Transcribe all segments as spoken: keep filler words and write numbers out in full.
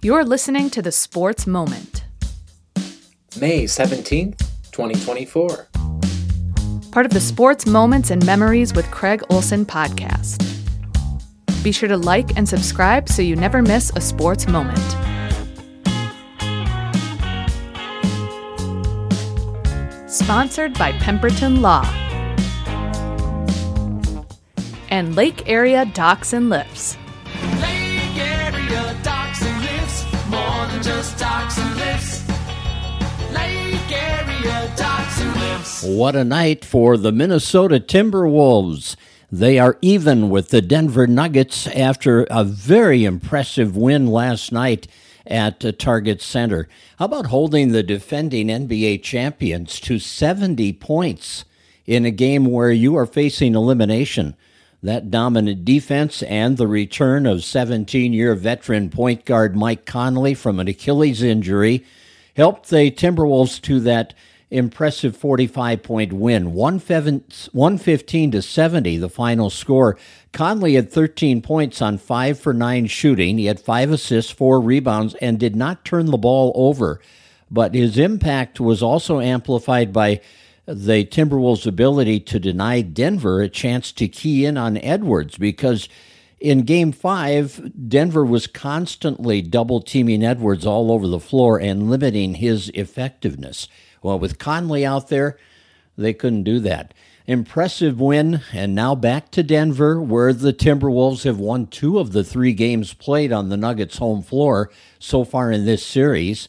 You're listening to The Sports Moment. May seventeenth, twenty twenty-four. Part of the Sports Moments and Memories with Craig Olson podcast. Be sure to like and subscribe so you never miss a sports moment. Sponsored by Pemberton Law and Lake Area Docks and Lifts. Lake Area Docks and Lifts, more than just docks and lifts. Lake Area Docks and Lifts. What a night for the Minnesota Timberwolves. They are even with the Denver Nuggets after a very impressive win last night at uh, Target Center. How about holding the defending N B A champions to seventy points in a game where you are facing elimination? That dominant defense and the return of seventeen-year veteran point guard Mike Conley from an Achilles injury helped the Timberwolves to that impressive forty-five point win. one fifteen to seventy, the final score. Conley had thirteen points on five for nine shooting. He had five assists, four rebounds, and did not turn the ball over. But his impact was also amplified by the Timberwolves' ability to deny Denver a chance to key in on Edwards, because in Game five, Denver was constantly double-teaming Edwards all over the floor and limiting his effectiveness. Well, with Conley out there, they couldn't do that. Impressive win, and now back to Denver, where the Timberwolves have won two of the three games played on the Nuggets' home floor so far in this series.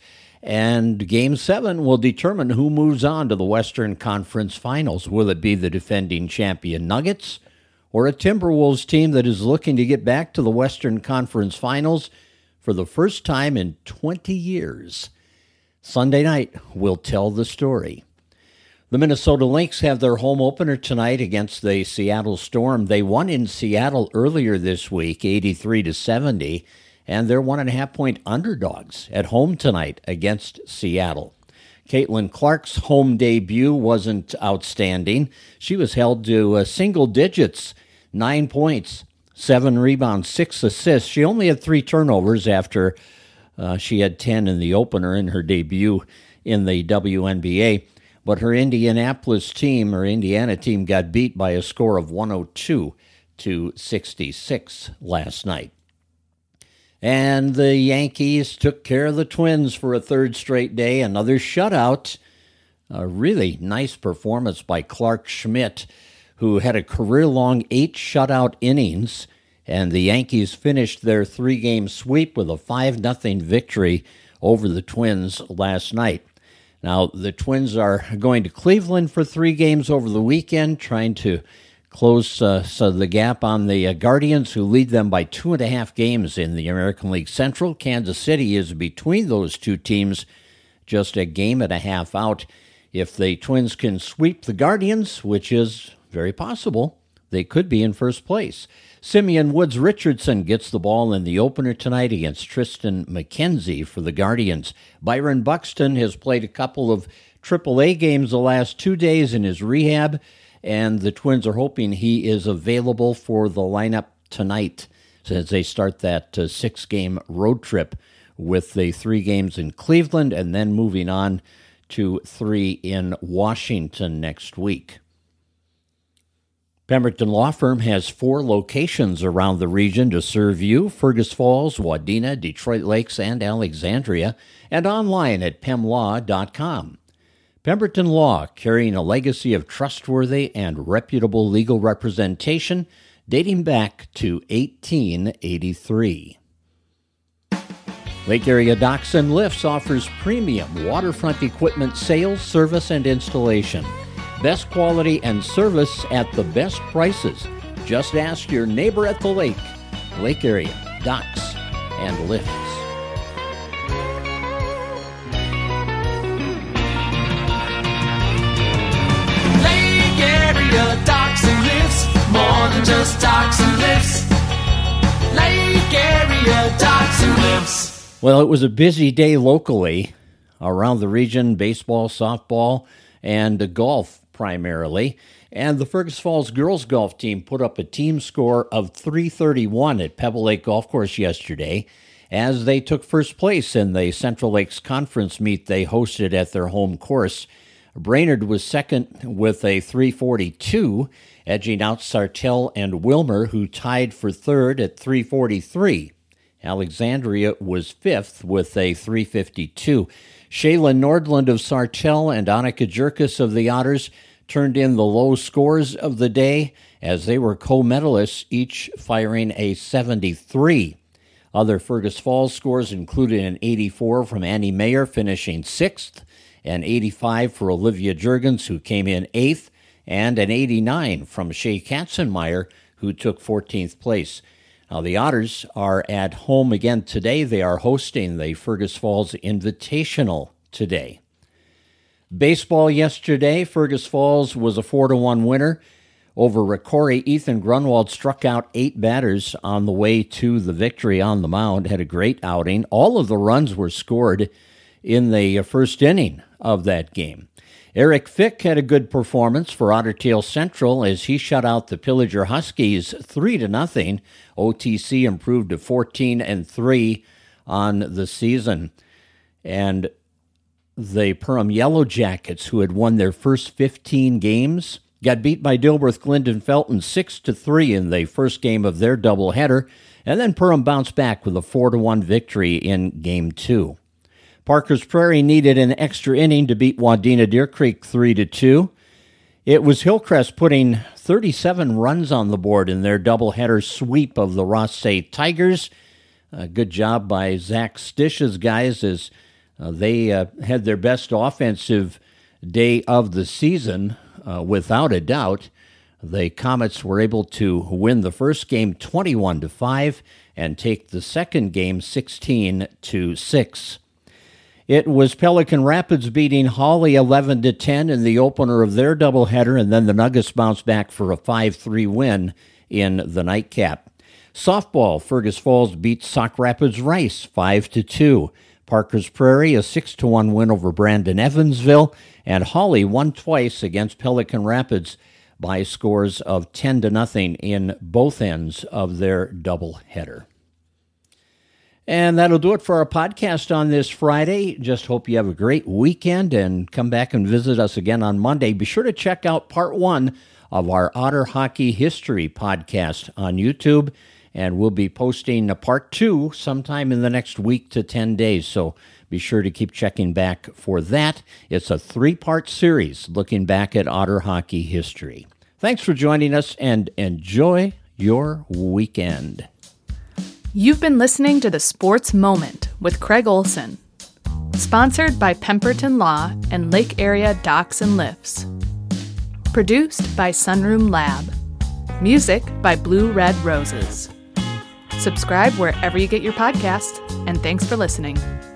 And Game seven will determine who moves on to the Western Conference Finals. Will it be the defending champion Nuggets or a Timberwolves team that is looking to get back to the Western Conference Finals for the first time in twenty years? Sunday night will tell the story. The Minnesota Lynx have their home opener tonight against the Seattle Storm. They won in Seattle earlier this week, eighty-three to seventy. And they're one and a half point underdogs at home tonight against Seattle. Caitlin Clark's home debut wasn't outstanding. She was held to uh, single digits, nine points, seven rebounds, six assists. She only had three turnovers after uh, she had ten in the opener in her debut in the W N B A. But her Indianapolis team, or Indiana team, got beat by a score of one oh two to sixty-six last night. And the Yankees took care of the Twins for a third straight day. Another shutout. A really nice performance by Clark Schmidt, who had a career-long eight shutout innings. And the Yankees finished their three-game sweep with a five nothing victory over the Twins last night. Now, the Twins are going to Cleveland for three games over the weekend, trying to close uh, so the gap on the uh, Guardians, who lead them by two and a half games in the American League Central. Kansas City is between those two teams, just a game and a half out. If the Twins can sweep the Guardians, which is very possible, they could be in first place. Simeon Woods Richardson gets the ball in the opener tonight against Tristan McKenzie for the Guardians. Byron Buxton has played a couple of triple A games the last two days in his rehab, and the Twins are hoping he is available for the lineup tonight as they start that uh, six-game road trip with the three games in Cleveland and then moving on to three in Washington next week. Pemberton Law Firm has four locations around the region to serve you: Fergus Falls, Wadena, Detroit Lakes, and Alexandria, and online at pem law dot com. Pemberton Law, carrying a legacy of trustworthy and reputable legal representation dating back to eighteen eighty-three. Lake Area Docks and Lifts offers premium waterfront equipment sales, service, and installation. Best quality and service at the best prices. Just ask your neighbor at the lake. Lake Area Docks and Lifts. Docks and lifts, more than just docks and lifts. Lake Area Docks and Lifts. Well, it was a busy day locally around the region, baseball, softball, and golf primarily. And the Fergus Falls girls golf team put up a team score of three thirty-one at Pebble Lake Golf Course yesterday. as they took first place in the Central Lakes Conference meet they hosted at their home course. Brainerd was second with a three forty-two, edging out Sartell and Wilmer, who tied for third at three forty-three. Alexandria was fifth with a three fifty-two. Shayla Nordland of Sartell and Annika Jerkis of the Otters turned in the low scores of the day as they were co-medalists, each firing a seventy-three. Other Fergus Falls scores included an eighty-four from Annie Mayer, finishing sixth, an eighty-five for Olivia Jurgens, who came in eighth, and an eighty-nine from Shay Katzenmeyer, who took fourteenth place. Now, the Otters are at home again today. They are hosting the Fergus Falls Invitational today. Baseball yesterday, Fergus Falls was a four to one winner over Ricori. Ethan Grunwald struck out eight batters on the way to the victory on the mound, had a great outing. All of the runs were scored in the first inning of that game. Eric Fick had a good performance for Otter Tail Central as he shut out the Pillager Huskies three to nothing. O T C improved to fourteen and three on the season. And the Perham Yellow Jackets, who had won their first fifteen games, got beat by Dilworth Glendon Felton six to three in the first game of their doubleheader, and then Perham bounced back with a four to one victory in Game two. Parker's Prairie needed an extra inning to beat Wadena Deer Creek three to two. It was Hillcrest putting thirty-seven runs on the board in their doubleheader sweep of the Rothsay Tigers. A good job by Zach Stish's guys as uh, they uh, had their best offensive day of the season, uh, without a doubt. The Comets were able to win the first game twenty-one to five and take the second game sixteen to six. It was Pelican Rapids beating Hawley eleven to ten in the opener of their doubleheader, and then the Nuggets bounced back for a five three win in the nightcap. Softball, Fergus Falls beat Sauk Rapids Rice five to two. Parker's Prairie, a six to one win over Brandon Evansville, and Hawley won twice against Pelican Rapids by scores of ten to nothing in both ends of their doubleheader. And that'll do it for our podcast on this Friday. Just hope you have a great weekend and come back and visit us again on Monday. Be sure to check out part one of our Otter Hockey History podcast on YouTube, and we'll be posting a part two sometime in the next week to ten days. So be sure to keep checking back for that. It's a three-part series looking back at Otter Hockey history. Thanks for joining us, and enjoy your weekend. You've been listening to The Sports Moment with Craig Olson, sponsored by Pemberton Law and Lake Area Docks and Lifts. Produced by Sunroom Lab. Music by Blue Red Roses. Subscribe wherever you get your podcasts, and thanks for listening.